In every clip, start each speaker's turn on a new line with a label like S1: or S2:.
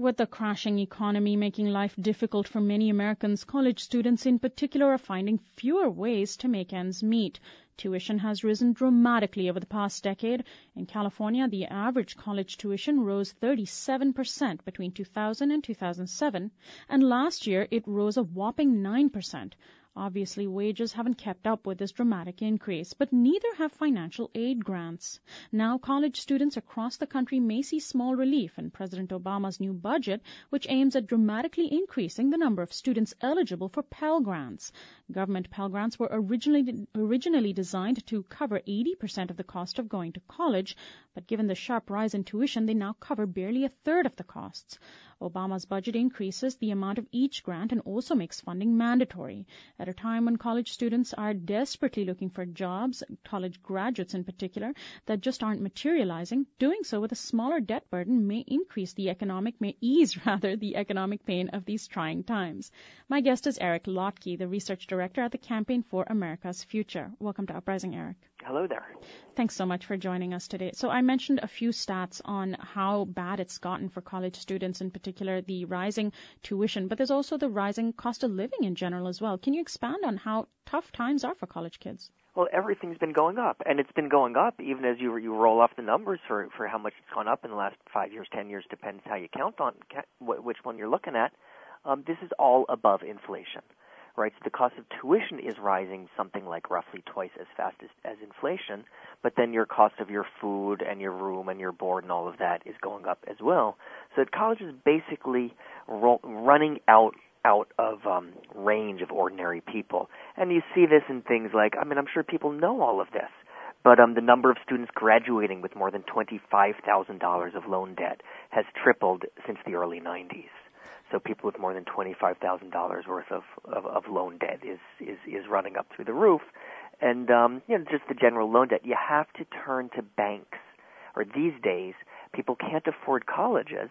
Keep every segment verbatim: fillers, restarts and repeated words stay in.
S1: With the crashing economy making life difficult for many Americans, college students in particular are finding fewer ways to make ends meet. Tuition has risen dramatically over the past decade. In California, the average college tuition rose thirty-seven percent between two thousand and two thousand seven, and last year it rose a whopping nine percent. Obviously, wages haven't kept up with this dramatic increase, but neither have financial aid grants. Now, college students across the country may see small relief in President Obama's new budget, which aims at dramatically increasing the number of students eligible for Pell Grants. Government Pell Grants were originally originally designed to cover eighty percent of the cost of going to college, but given the sharp rise in tuition, they now cover barely a third of the costs. Obama's budget increases the amount of each grant and also makes funding mandatory. At a time when college students are desperately looking for jobs, college graduates in particular, that just aren't materializing, doing so with a smaller debt burden may increase the economic, may ease rather, the economic pain of these trying times. My guest is Eric Lotke, the research director at the Campaign for America's Future. Welcome to Uprising, Eric.
S2: Hello there.
S1: Thanks so much for joining us today. So I mentioned a few stats on how bad it's gotten for college students, in particular the rising tuition, but there's also the rising cost of living in general as well. Can you expand on how tough times are for college kids?
S2: Well, everything's been going up, and it's been going up even as you you roll off the numbers for, for how much it's gone up in the last five years, ten years, depends how you count on which one you're looking at. Um, this is all above inflation. Right, so the cost of tuition is rising something like roughly twice as fast as, as inflation, but then your cost of your food and your room and your board and all of that is going up as well. So college is basically ro- running out out of um, range of ordinary people. And you see this in things like, I mean, I'm sure people know all of this, but um, the number of students graduating with more than twenty-five thousand dollars of loan debt has tripled since the early nineties. So people with more than twenty-five thousand dollars worth of, of, of loan debt is, is, is running up through the roof. And, um, you know, just the general loan debt, you have to turn to banks. Or these days, people can't afford colleges,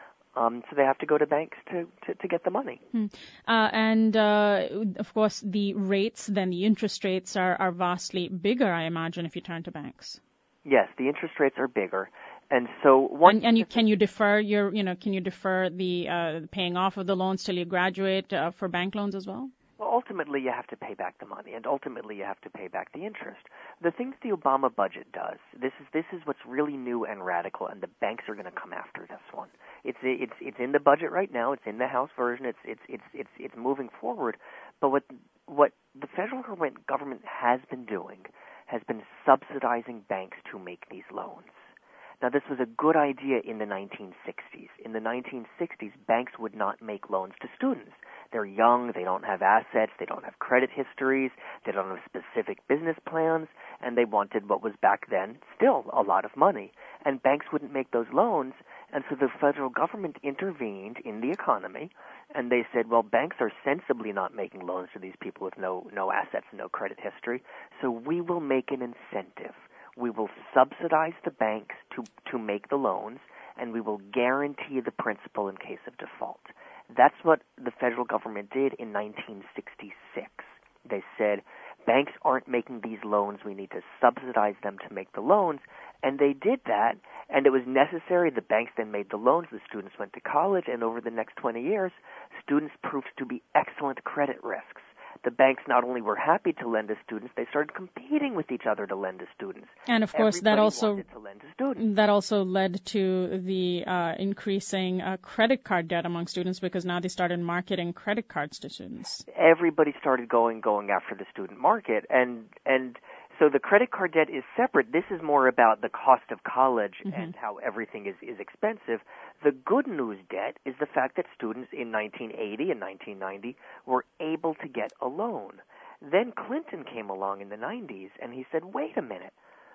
S2: um, so they have to go to banks to, to, to get the money.
S1: Hmm. Uh, and, uh, of course, the rates, then the interest rates are, are vastly bigger, I imagine, if you turn to banks.
S2: Yes, the interest rates are bigger. And so one
S1: and, and you, can you defer your, you know, can you defer the uh, paying off of the loans till you graduate uh, for bank loans as well?
S2: Well, ultimately you have to pay back the money, and ultimately you have to pay back the interest. The things the Obama budget does, this is this is what's really new and radical, and the banks are going to come after this one. It's it's it's in the budget right now. It's in the House version. It's it's it's it's it's moving forward. But what what the federal government government has been doing has been subsidizing banks to make these loans. Now, this was a good idea in the nineteen sixties. In the nineteen sixties, banks would not make loans to students. They're young, they don't have assets, they don't have credit histories, they don't have specific business plans, and they wanted what was back then still a lot of money. And banks wouldn't make those loans, and so the federal government intervened in the economy, and they said, well, banks are sensibly not making loans to these people with no, no assets and no credit history, so we will make an incentive. We will subsidize the banks to, to make the loans, and we will guarantee the principal in case of default. That's what the federal government did in nineteen sixty-six. They said, banks aren't making these loans, we need to subsidize them to make the loans, and they did that, and it was necessary. The banks then made the loans, the students went to college, and over the next twenty years, students proved to be excellent credit risks. The banks not only were happy to lend to students, they started competing with each other to lend to students.
S1: And of course,
S2: Everybody
S1: that also
S2: wanted to lend to students.
S1: that also led to the uh, increasing uh, credit card debt among students, because now they started marketing credit cards to students.
S2: Everybody started going going after the student market, and and so the credit card debt is separate. This is more about the cost of college mm-hmm. and how everything is, is expensive. The good news debt is the fact that students in nineteen eighty and nineteen ninety were able to get a loan. Then Clinton came along in the nineties, and he said, wait a minute,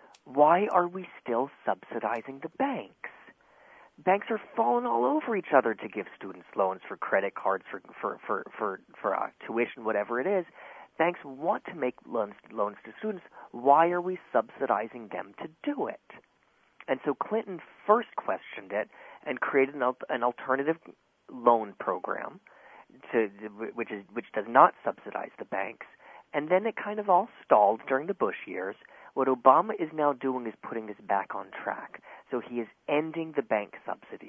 S2: why are we still subsidizing the banks? Banks are falling all over each other to give students loans for credit cards, for for for for, for uh, tuition, whatever it is. Banks want to make loans, loans to students. Why are we subsidizing them to do it? And so Clinton first questioned it and created an, an alternative loan program, to, which is which does not subsidize the banks. And then it kind of all stalled during the Bush years. What Obama is now doing is putting us back on track. So he is ending the bank subsidies.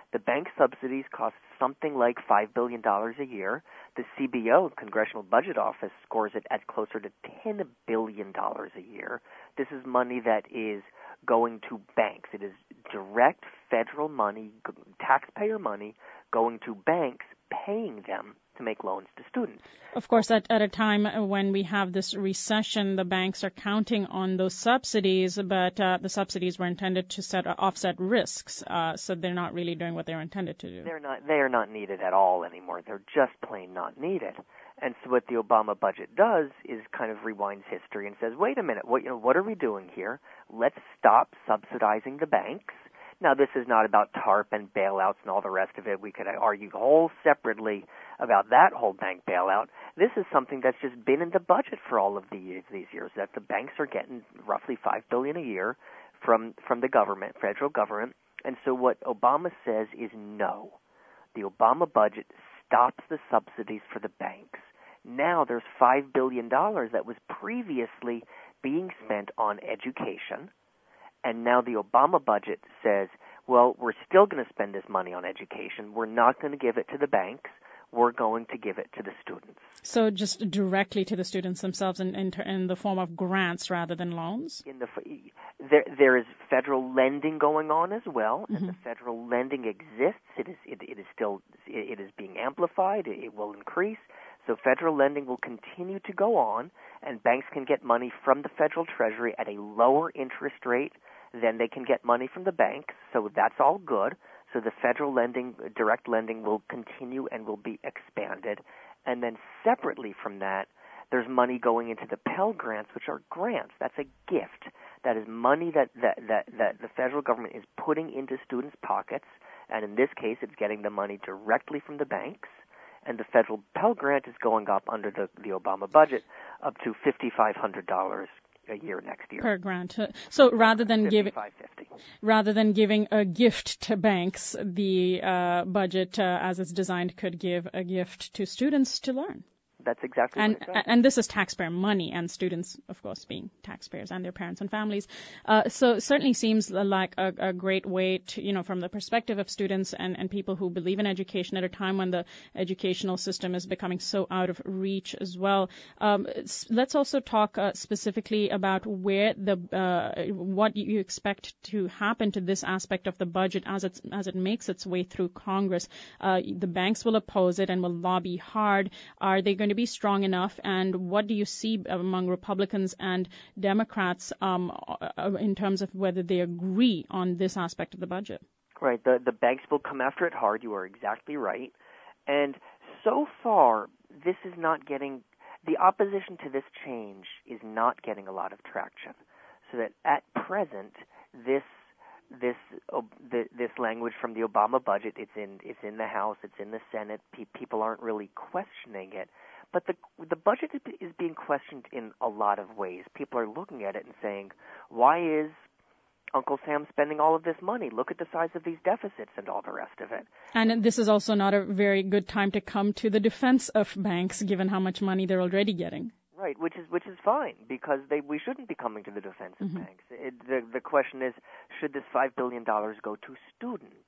S2: The bank subsidies cost something like five billion dollars a year. The C B O, Congressional Budget Office, scores it at closer to ten billion dollars a year. This is money that is going to banks. It is direct federal money, taxpayer money, going to banks, paying them to make loans to students.
S1: Of course, at, at a time when we have this recession, the banks are counting on those subsidies, but uh, the subsidies were intended to set, uh, offset risks, uh, so they're not really doing what they were intended to do.
S2: They're not. They are not needed at all anymore. They're just plain not needed. And so what the Obama budget does is kind of rewinds history and says, wait a minute, what you know, what are we doing here? Let's stop subsidizing the banks. Now, this is not about TARP and bailouts and all the rest of it. We could argue whole separately about that whole bank bailout. This is something that's just been in the budget for all of the years, these years, that the banks are getting roughly five billion dollars a year from from the government, federal government. And so what Obama says is no. The Obama budget stops the subsidies for the banks. Now there's five billion dollars that was previously being spent on education. And now the Obama budget says, well, we're still going to spend this money on education. We're not going to give it to the banks. We're going to give it to the students.
S1: So just directly to the students themselves in, in, in the form of grants rather than loans?
S2: In the, there, there is federal lending going on as well, and
S1: mm-hmm.
S2: the federal lending exists. It is, it, it is still, it is being amplified. It, it will increase. So federal lending will continue to go on, and banks can get money from the federal treasury at a lower interest rate than they can get money from the banks. So that's all good. So the federal lending, direct lending, will continue and will be expanded. And then separately from that, there's money going into the Pell Grants, which are grants. That's a gift. That is money that, that, that, that the federal government is putting into students' pockets. And in this case, it's getting the money directly from the banks. And the federal Pell Grant is going up under the, the Obama budget up to five thousand five hundred dollars a year next year.
S1: Per grant. So rather than giving rather than giving a gift to banks, the uh, budget, uh, as it's designed, could give a gift to students to learn.
S2: That's exactly
S1: and,
S2: what it does.
S1: And this is taxpayer money, and students, of course, being taxpayers and their parents and families. Uh, so it certainly seems like a, a great way to, you know, from the perspective of students and, and people who believe in education at a time when the educational system is becoming so out of reach as well. Um, let's also talk uh, specifically about where the uh, what you expect to happen to this aspect of the budget as it's as it makes its way through Congress. Uh, the banks will oppose it and will lobby hard. Are they going to be strong enough, and what do you see among Republicans and Democrats um, in terms of whether they agree on this aspect of the budget?
S2: Right. The, the banks will come after it hard. You are exactly right. And so far, this is not getting, the opposition to this change is not getting a lot of traction. So that at present, this This uh, the, this language from the Obama budget, it's in it's in the House, it's in the Senate. Pe- people aren't really questioning it, but the the budget is being questioned in a lot of ways. People are looking at it and saying, "Why is Uncle Sam spending all of this money? Look at the size of these deficits and all the rest of it."
S1: And this is also not a very good time to come to the defense of banks, given how much money they're already getting.
S2: Right, which is which is fine, because they we shouldn't be coming to the defense of
S1: mm-hmm.
S2: banks. It, the the question is, should this five billion dollars go to students?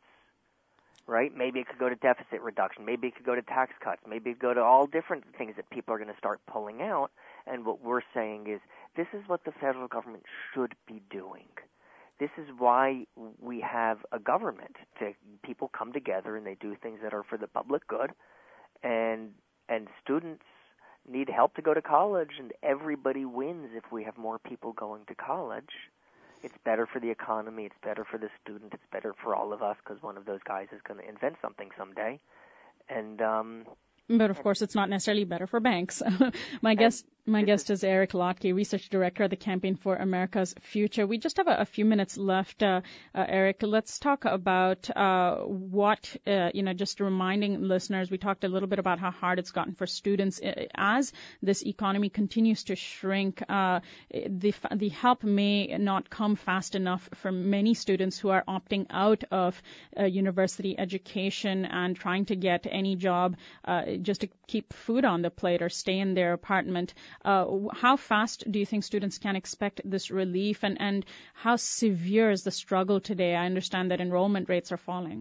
S2: Right? Maybe it could go to deficit reduction. Maybe it could go to tax cuts. Maybe it could go to all different things that people are going to start pulling out. And what we're saying is, this is what the federal government should be doing. This is why we have a government. To people come together and they do things that are for the public good, and and students need help to go to college, and everybody wins if we have more people going to college. It's better for the economy, it's better for the student, it's better for all of us, because one of those guys is going to invent something someday. And um
S1: But, of course, it's not necessarily better for banks. My guest my guest is Eric Lotke, Research Director of the Campaign for America's Future. We just have a, a few minutes left, uh, uh, Eric. Let's talk about uh, what, uh, you know, just reminding listeners, we talked a little bit about how hard it's gotten for students. As this economy continues to shrink, uh, the, the help may not come fast enough for many students who are opting out of uh, university education and trying to get any job uh, just to keep food on the plate or stay in their apartment. Uh, how fast do you think students can expect this relief, and, and how severe is the struggle today? I understand that enrollment rates are falling.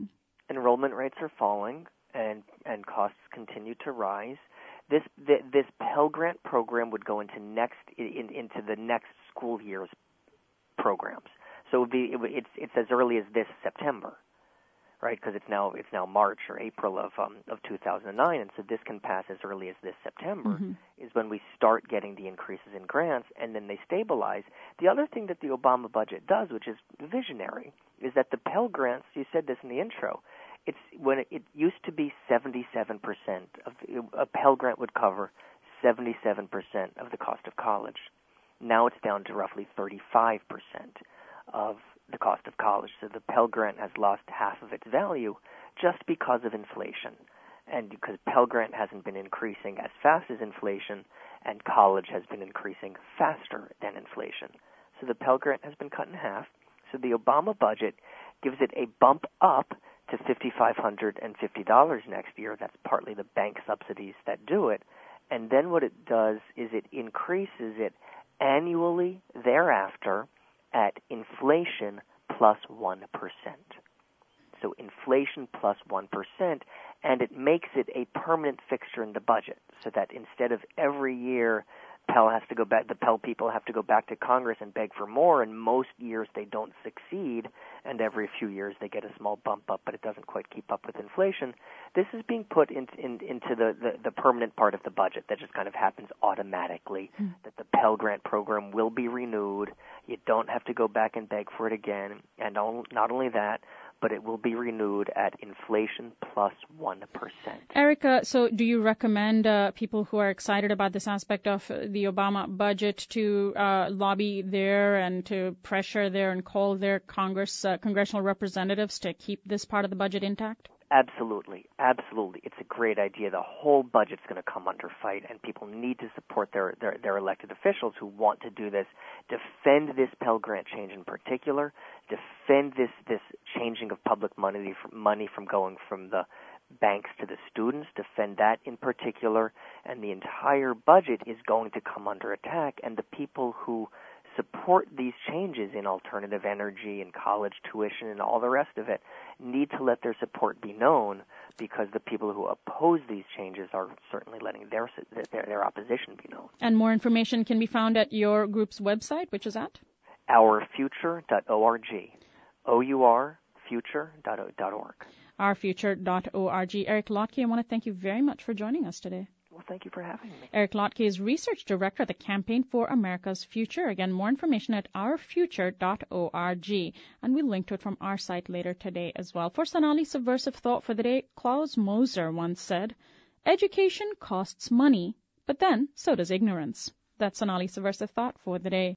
S2: enrollment rates are falling and and costs continue to rise, this th- this Pell Grant program would go into next in, into the next school year's programs. So it would be it, would- it's it's as early as this September, right? Because it's now it's now March or April of um, of two thousand nine, and so this can pass as early as this September. Mm-hmm. Is when we start getting the increases in grants, and then they stabilize. The other thing that the Obama budget does, which is visionary, is that the Pell Grants. You said this in the intro. It's when it, it used to be seventy-seven percent of the, a Pell Grant would cover seventy-seven percent of the cost of college. Now it's down to roughly thirty-five percent of the cost of college. So the Pell Grant has lost half of its value just because of inflation. And because Pell Grant hasn't been increasing as fast as inflation, and college has been increasing faster than inflation. So the Pell Grant has been cut in half. So the Obama budget gives it a bump up to five thousand five hundred fifty dollars next year. That's partly the bank subsidies that do it. And then what it does is it increases it annually thereafter at inflation plus one percent. So inflation plus one percent, and it makes it a permanent fixture in the budget, so that instead of every year Pell has to go back, the Pell people have to go back to Congress and beg for more, and most years they don't succeed, and every few years they get a small bump up, but it doesn't quite keep up with inflation. This is being put in, in, into the, the, the permanent part of the budget that just kind of happens automatically, mm. that the Pell Grant program will be renewed. You don't have to go back and beg for it again, and not only that, but it will be renewed at inflation plus one percent.
S1: Erica, so do you recommend uh, people who are excited about this aspect of the Obama budget to uh, lobby there and to pressure there and call their Congress, uh, congressional representatives to keep this part of the budget intact?
S2: Absolutely. Absolutely. It's a great idea. The whole budget's going to come under fight, and people need to support their, their, their elected officials who want to do this. Defend this Pell Grant change in particular. Defend this, this changing of public money from, money from going from the banks to the students. Defend that in particular. And the entire budget is going to come under attack, and the people who support these changes in alternative energy and college tuition and all the rest of it need to let their support be known, because the people who oppose these changes are certainly letting their their, their opposition be known.
S1: And more information can be found at your group's website, which is at?
S2: our future dot org. O U R future dot org.
S1: our future dot org. Eric Lotke, I want to thank you very much for joining us today.
S2: Well, thank you for having me.
S1: Eric Lotke is Research Director at the Campaign for America's Future. Again, more information at our future dot org. And we'll link to it from our site later today as well. For Sonali's subversive thought for the day, Klaus Moser once said, "Education costs money, but then so does ignorance." That's Sonali's subversive thought for the day.